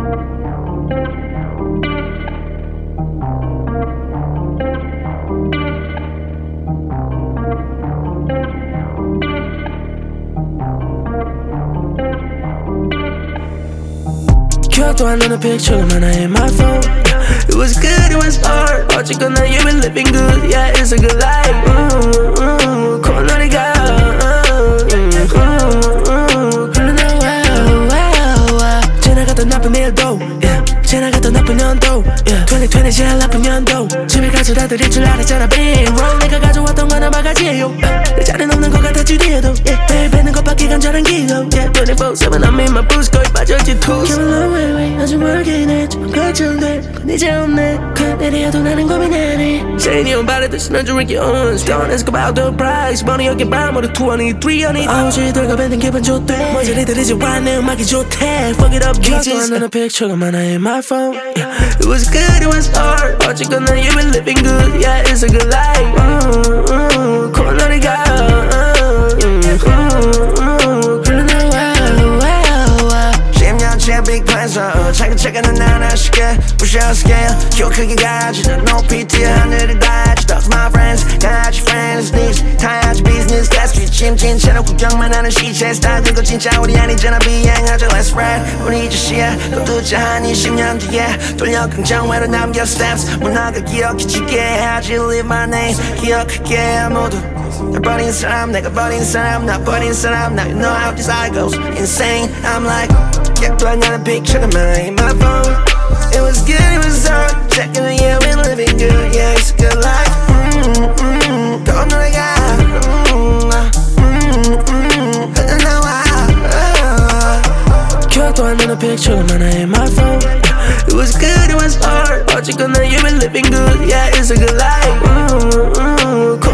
기억도 안 나는 picture가 많아 in my phone. It was good, it was hard. 어쨌거나 you've been living good. Yeah, it's a good life. 코너리가 흘러나 wow. 지나갔던 나쁜 일도 yeah. 지나갔던 나쁜 년도 yeah. 2020 제일 나쁜 년도 집에 가서 다들 일줄 알았잖아 Bang wrong 내가 가져왔던 건 한 바가지예요 내 자리는 없는 것 같아 뒤에도 yeah. 매일 뵈는 것밖에 간절한 기도 yeah. 24/7 I'm in my boots 거의 빠져있지 tools Come a long way 아주 멀긴 해 조금 걱정돼 건 이제 없네 내려도 나는 고민하네 Say 니 바래듯이 난 drink your own Don't ask about the price money 어깨밤 모두 200, 300 아우지 들고 뱉는 기분 좋대 머저리들 이제 와 내 음악이 좋대 Fuck it up 기억도 안 나는 picture가 많아 in my phone yeah. It was good, it was hard 어쨌거나 you've been living good Yeah, it's a good life 코너리가 흘러나 wow 10년째 big plans 차근차근은 난 아쉽게 push out scale 키워 크게 가지 더 높이 뛰어 하늘을 닿지 Talk to my friends 같이 friends needs 다야지 business class street 찜찜 채널 구경만 하는 시체 스타일 들고 진짜 우리 아니잖아 비행하자 let's ride 우리 이제 시야 거두자 한 20년 뒤에 돌려 긍정회로 남겨 steps 문화가 기억해주게 하지 live my name 기억할게 모두 날 버린 사람 내가 버린 사람 나 버린 사람 Now you know how this eye goes insane I'm like 기억도 안 나는 picture가 많아 in my phone It was good, it was hard Checking the year, been living good Yeah, it's a good life 건너가 기억도 안 나는 picture가 많아 in my phone It was good, it was hard 어쨌거나 you've been living good Yeah, it's a good life